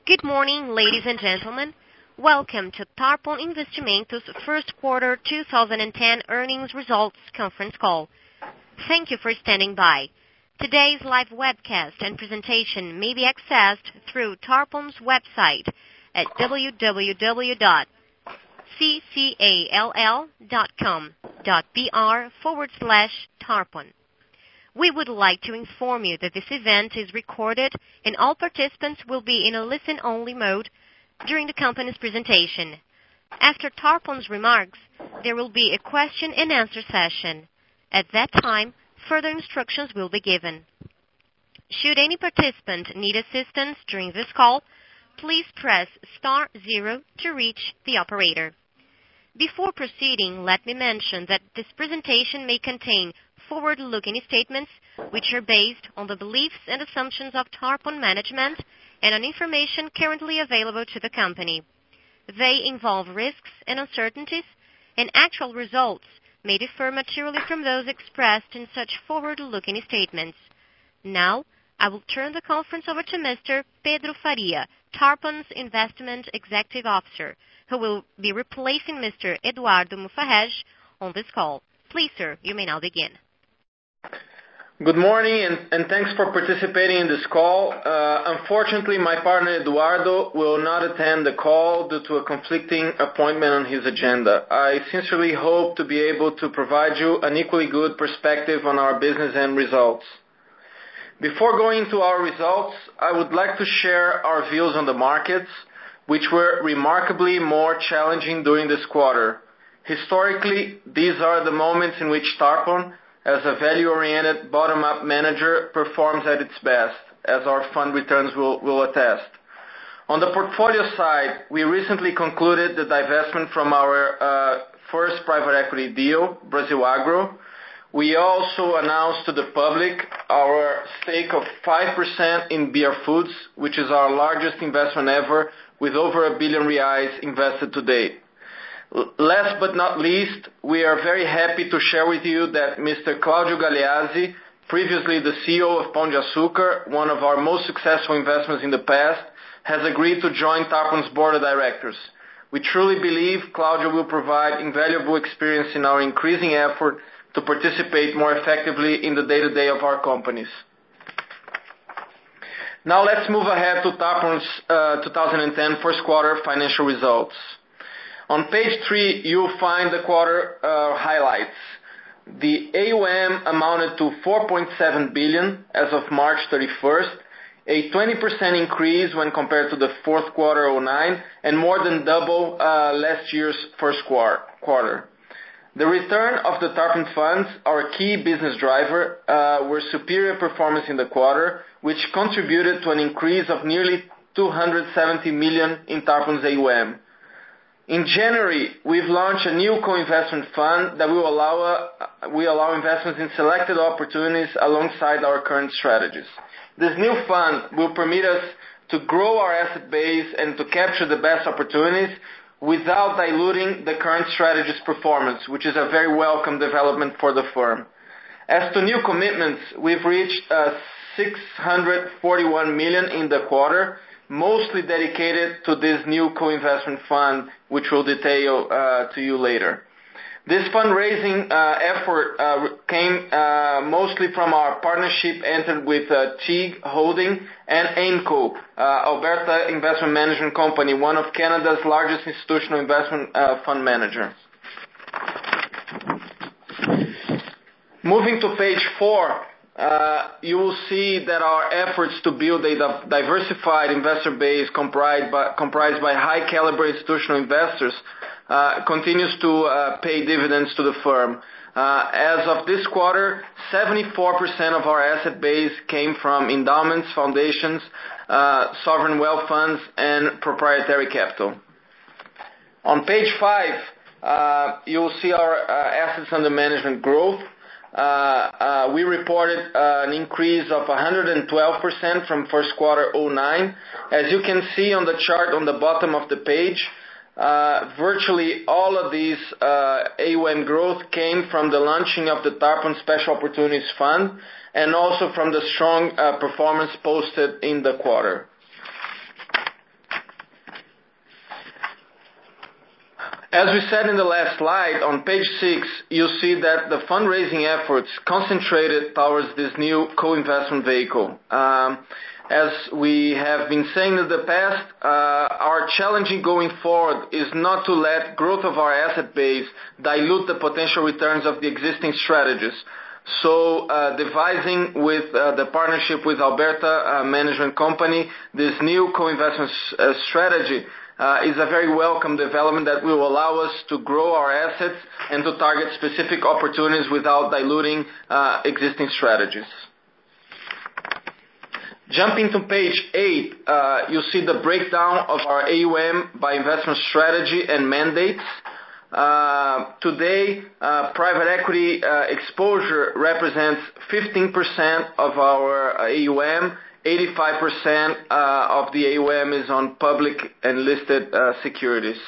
Good morning, ladies and gentlemen. Welcome to Tarpon Investimentos first quarter 2010 earnings results conference call. Thank you for standing by. Today's live webcast and presentation may be accessed through Tarpon's website at www.ccall.com.br/Tarpon. We would like to inform you that this event is recorded and all participants will be in a listen-only mode during the company's presentation. After Tarpon's remarks, there will be a question and answer session. At that time, further instructions will be given. Should any participant need assistance during this call, please press star 0 to reach the operator. Before proceeding, let me mention that this presentation may contain forward-looking statements which are based on the beliefs and assumptions of Tarpon management and on information currently available to the company. They involve risks and uncertainties, and actual results may differ materially from those expressed in such forward-looking statements. Now, I will turn the conference over to Mr. Pedro Faria, Tarpon's Investment Executive Officer, who will be replacing Mr. Eduardo Mufarrej on this call. Please, sir, you may now begin. Good morning and thanks for participating in this call. Unfortunately, my partner Eduardo will not attend the call due to a conflicting appointment on his agenda. I sincerely hope to be able to provide you an equally good perspective on our business and results. Before going to our results, I would like to share our views on the markets, which were remarkably more challenging during this quarter. Historically, these are the moments in which Tarpon, as a value-oriented bottom-up manager, performs at its best, as our fund returns will attest. On the portfolio side, we recently concluded the divestment from our first private equity deal, Brasilagro. We also announced to the public our stake of 5% in BR Foods, which is our largest investment ever, with over R$1 billion invested to date. Last but not least, we are very happy to share with you that Mr. Claudio Galeazzi, previously the CEO of Pão de Açúcar, one of our most successful investments in the past, has agreed to join Tarpon's board of directors. We truly believe Claudio will provide invaluable experience in our increasing effort to participate more effectively in the day-to-day of our companies. Now let's move ahead to Tarpon's 2010 first quarter financial results. On page 3, you'll find the quarter highlights. The AUM amounted to 4.7 billion as of March 31st, a 20% increase when compared to the fourth quarter 2009, and more than double last year's first quarter. The return of the Tarpon funds, our key business driver, were superior performance in the quarter, which contributed to an increase of nearly 270 million in Tarpon's AUM. In January, we've launched a new co-investment fund that will allow investments in selected opportunities alongside our current strategies. This new fund will permit us to grow our asset base and to capture the best opportunities without diluting the current strategy's performance, which is a very welcome development for the firm. As to new commitments, we've reached 641 million in the quarter, mostly dedicated to this new co-investment fund, which we'll detail to you later. This fundraising effort came mostly from our partnership entered with TIG Holding and AIMCo, Alberta Investment Management Company, one of Canada's largest institutional investment fund managers. Moving to page 4, you will see that our efforts to build a diversified investor base comprised by high-caliber institutional investors continues to pay dividends to the firm. As of this quarter, 74% of our asset base came from endowments, foundations, sovereign wealth funds, and proprietary capital. On page 5, you will see our assets under management growth. We reported an increase of 112% from first quarter 2009. As you can see on the chart on the bottom of the page, virtually all of these AUM growth came from the launching of the Tarpon Special Opportunities Fund and also from the strong performance posted in the quarter. As we said in the last slide, on page 6, you'll see that the fundraising efforts concentrated towards this new co-investment vehicle. As we have been saying in the past, our challenge going forward is not to let growth of our asset base dilute the potential returns of the existing strategies. So devising with the partnership with Alberta Management Company, this new co-investment strategy is a very welcome development that will allow us to grow our assets and to target specific opportunities without diluting existing strategies. Jumping to page 8, you'll see the breakdown of our AUM by investment strategy and mandates. Today, private equity exposure represents 15% of our AUM. 85% of the AUM is on public and listed securities.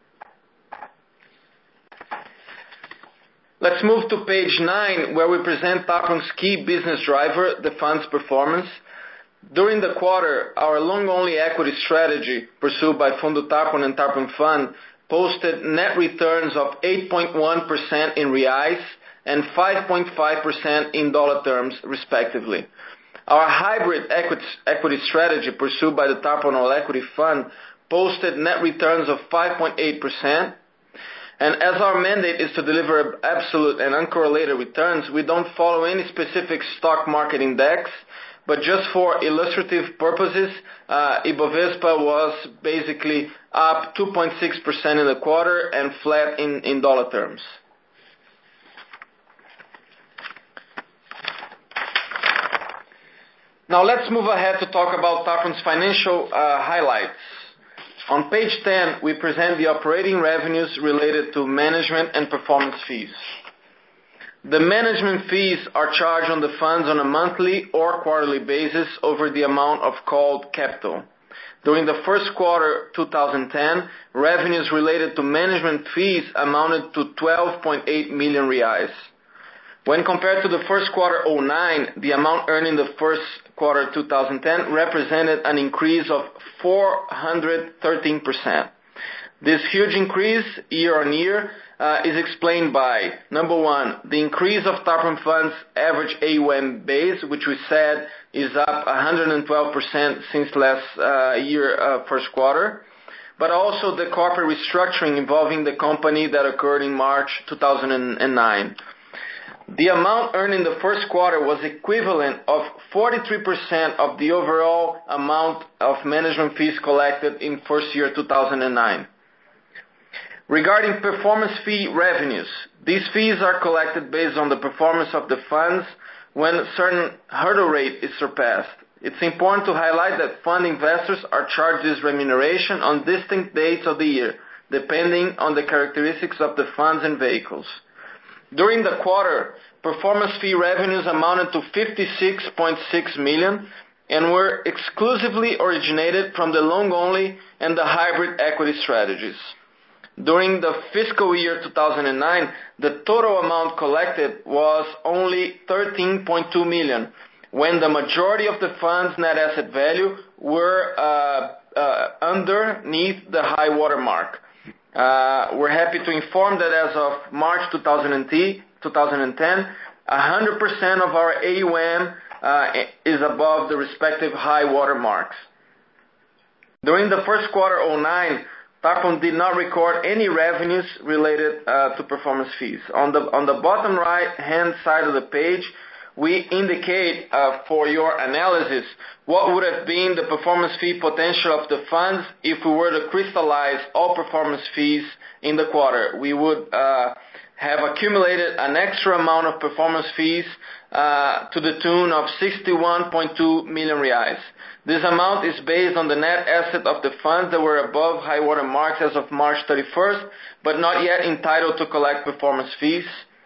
Let's move to page 9, where we present TAPROM's key business driver, the fund's performance. During the quarter, our long-only equity strategy pursued by Fundo TAPROM and TAPROM Fund posted net returns of 8.1% in reais and 5.5% in dollar terms, respectively. Our hybrid equity strategy pursued by the TAPROM All Equity Fund posted net returns of 5.8%. And as our mandate is to deliver absolute and uncorrelated returns, we don't follow any specific stock market index, but just for illustrative purposes, Ibovespa was basically up 2.6% in the quarter and flat in dollar terms. Now let's move ahead to talk about TAPROM's financial highlights. On page 10, we present the operating revenues related to management and performance fees. The management fees are charged on the funds on a monthly or quarterly basis over the amount of called capital. During the first quarter 2010, revenues related to management fees amounted to 12.8 million reais. When compared to the first quarter 2009, the amount earned in the first quarter 2010 represented an increase of 413%. This huge increase year on year is explained by, number one, the increase of TAPROM Fund's average AUM base, which we said is up 112% since last year first quarter, but also the corporate restructuring involving the company that occurred in March 2009. The amount earned in the first quarter was equivalent of 43% of the overall amount of management fees collected in first year 2009. Regarding performance fee revenues, these fees are collected based on the performance of the funds when a certain hurdle rate is surpassed. It's important to highlight that fund investors are charged this remuneration on distinct dates of the year, depending on the characteristics of the funds and vehicles. During the quarter, performance fee revenues amounted to 56.6 million and were exclusively originated from the long-only and the hybrid equity strategies. During the fiscal year 2009, the total amount collected was only 13.2 million, when the majority of the fund's net asset value were underneath the high water mark. We're happy to inform that as of March 2010, 100% of our AUM is above the respective high water marks. During the first quarter 2009, TAPROM did not record any revenues related to performance fees. On the bottom right-hand side of the page, we indicate for your analysis what would have been the performance fee potential of the funds if we were to crystallize all performance fees in the quarter. We would have accumulated an extra amount of performance fees to the tune of 61.2 million reais. This amount is based on the net asset of the funds that were above high water marks as of March 31st, but not yet entitled to collect performance fees.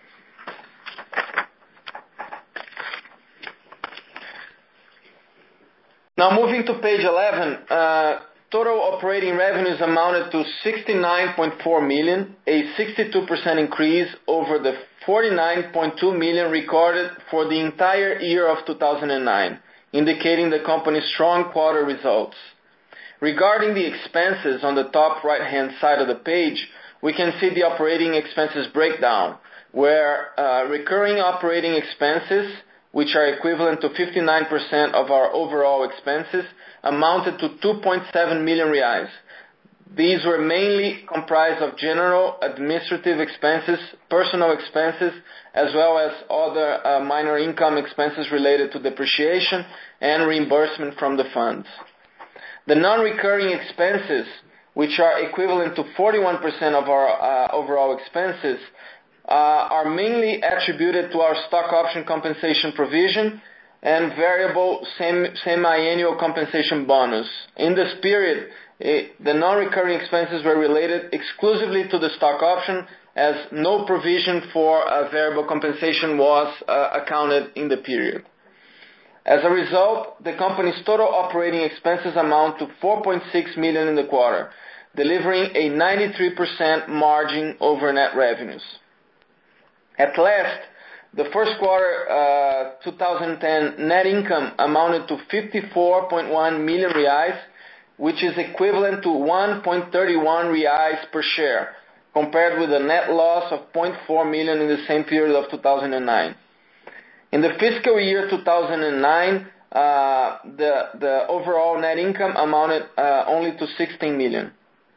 Now moving to page 11, total operating revenues amounted to 69.4 million, a 62% increase over the 49.2 million recorded for the entire year of 2009, indicating the company's strong quarter results. Regarding the expenses on the top right-hand side of the page, we can see the operating expenses breakdown, where recurring operating expenses, which are equivalent to 59% of our overall expenses, amounted to 2.7 million reais. These were mainly comprised of general administrative expenses, personal expenses, as well as other minor income expenses related to depreciation and reimbursement from the funds. The non-recurring expenses, which are equivalent to 41% of our overall expenses, are mainly attributed to our stock option compensation provision and variable semi-annual compensation bonus. In this period, the non-recurring expenses were related exclusively to the stock option, as no provision for variable compensation was accounted in the period. As a result, the company's total operating expenses amount to 4.6 million in the quarter, delivering a 93% margin over net revenues. At last, the first quarter 2010 net income amounted to 54.1 million reais, which is equivalent to 1.31 reais per share, compared with a net loss of 0.4 million in the same period of 2009. In the fiscal year 2009, the overall net income amounted only to 16 million.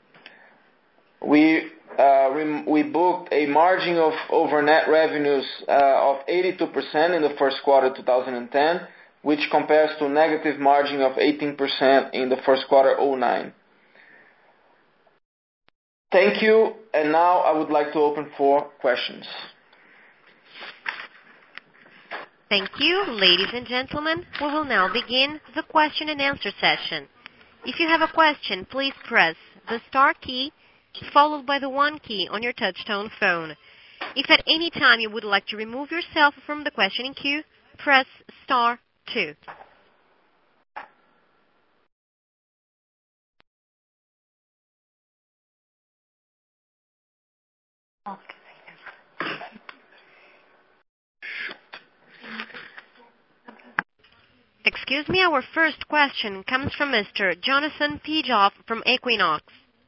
We booked a margin of over net revenues of 82% in the first quarter 2010, which compares to a negative margin of 18% in the first quarter 2009. Thank you, and now I would like to open for questions. Thank you. Ladies and gentlemen, we will now begin the question and answer session. If you have a question, please press the star key followed by the 1 key on your touch-tone phone. If at any time you would like to remove yourself from the questioning queue, press star 2. Excuse me, our first question comes from Mr. Jonathan Pijoff from Equinox.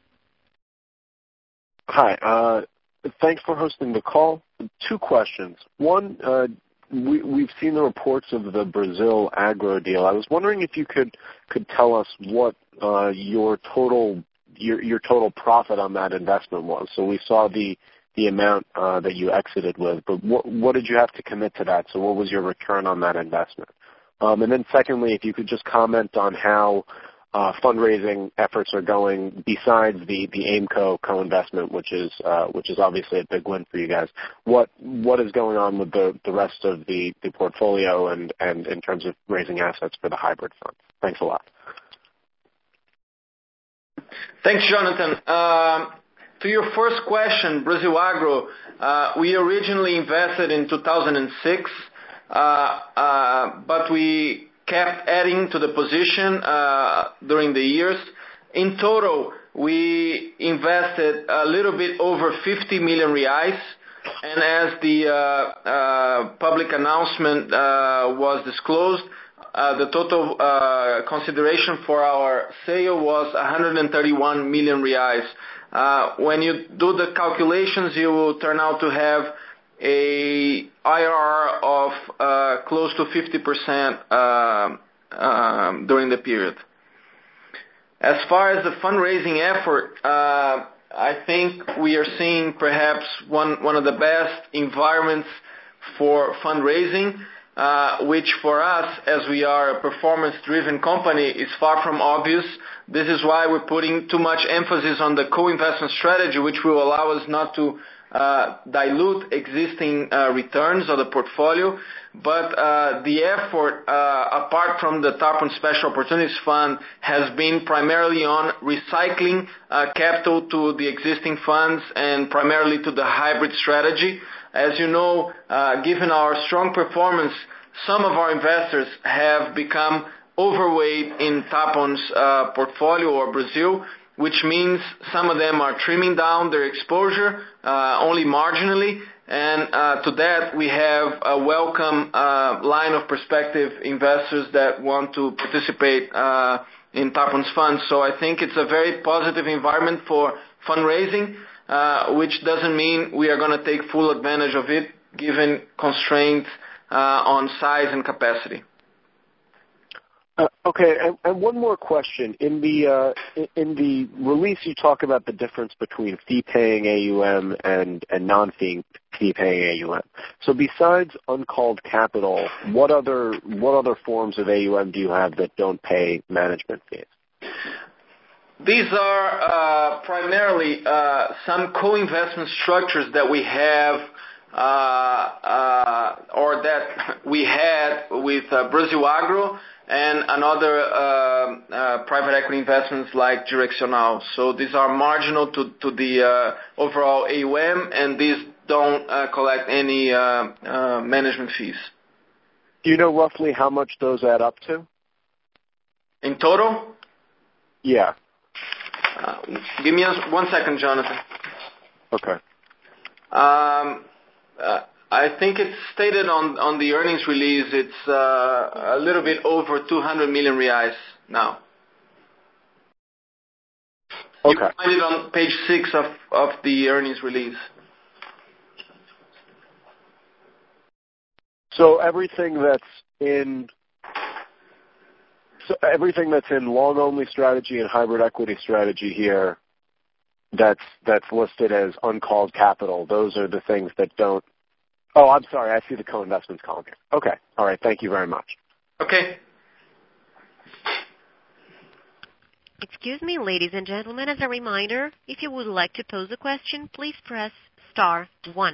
Hi, thanks for hosting the call. 2 questions. One, we've seen the reports of the Brazil agro deal. I was wondering if you could tell us what your total profit on that investment was. So we saw the amount that you exited with, but what did you have to commit to that? So what was your return on that investment? And then secondly, if you could just comment on how fundraising efforts are going besides the Aimco co-investment, which is obviously a big win for you guys. What is going on with the rest of the portfolio and in terms of raising assets for the hybrid fund? Thanks a lot. Thanks, Jonathan. To your first question, Brazil Agro, we originally invested in 2006, but we kept adding to the position during the years. In total, we invested a little bit over 50 million reais, and as the public announcement was disclosed, the total consideration for our sale was 131 million reais. When you do the calculations, you will turn out to have a IRR of close to 50% during the period. As far as the fundraising effort, I think we are seeing perhaps one of the best environments for fundraising, which for us, as we are a performance-driven company, is far from obvious. This is why we're putting too much emphasis on the co-investment strategy, which will allow us not to dilute existing returns of the portfolio. But the effort, apart from the TARPON Special Opportunities Fund, has been primarily on recycling capital to the existing funds and primarily to the hybrid strategy. As you know, given our strong performance, some of our investors have become overweight in TARPON's portfolio or Brazil, which means some of them are trimming down their exposure only marginally. And to that, we have a welcome line of prospective investors that want to participate in TARPON's funds. So I think it's a very positive environment for fundraising. which doesn't mean we are going to take full advantage of it given constraints on size and capacity. Okay, and one more question. In the release, you talk about the difference between fee-paying AUM and non-fee-paying AUM. So besides uncalled capital, what other forms of AUM do you have that don't pay management fees? These are primarily some co-investment structures that we have or that we had with Brasil Agro and another private equity investments like Direcional. So these are marginal to the overall AUM, and these don't collect any management fees. Do you know roughly how much those add up to? In total? Yeah. Give me 1 second, Jonathan. Okay. I think it's stated on the earnings release. It's a little bit over 200 million reais now. Okay. You can find it on page 6 of the earnings release. So everything that's in long-only strategy and hybrid equity strategy here, that's listed as uncalled capital. Those are the things that don't. Oh, I'm sorry. I see the co-investments column here. Okay. All right. Thank you very much. Okay. Excuse me, ladies and gentlemen. As a reminder, if you would like to pose a question, please press star 1.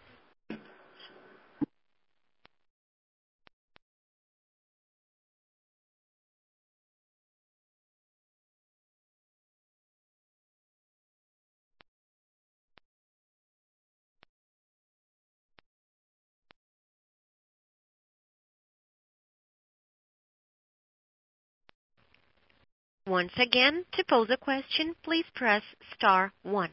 Once again, to pose a question, please press star 1.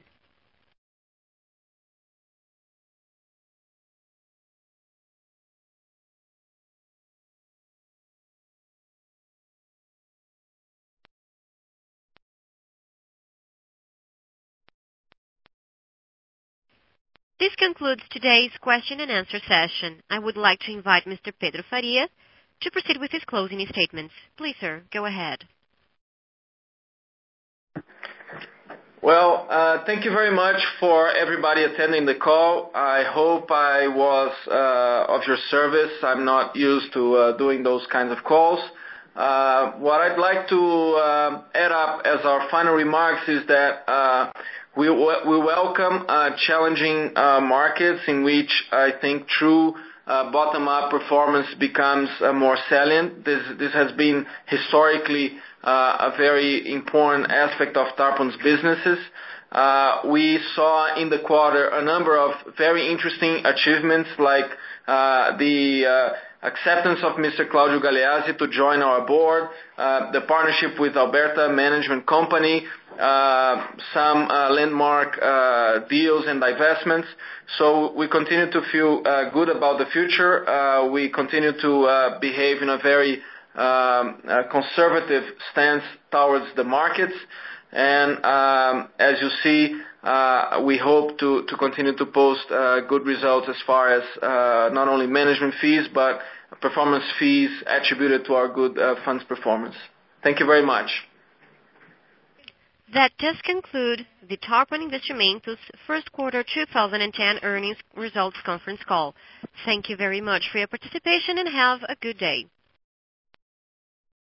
This concludes today's question and answer session. I would like to invite Mr. Pedro Faria to proceed with his closing statements. Please, sir, go ahead. Well, thank you very much for everybody attending the call. I hope I was of your service. I'm not used to doing those kinds of calls. What I'd like to add up as our final remarks is that we welcome challenging markets in which I think true bottom-up performance becomes more salient. This has been historically a very important aspect of Tarpon's businesses. We saw in the quarter a number of very interesting achievements like the acceptance of Mr. Claudio Galeazzi to join our board, the partnership with Alberta Management Company, some landmark deals and divestments. So we continue to feel good about the future. We continue to behave in a very conservative stance towards the markets. And as you see, we hope to continue to post good results as far as not only management fees, but performance fees attributed to our good funds performance. Thank you very much. That does conclude the Tarpon Investimentos first quarter 2010 earnings results conference call. Thank you very much for your participation and have a good day.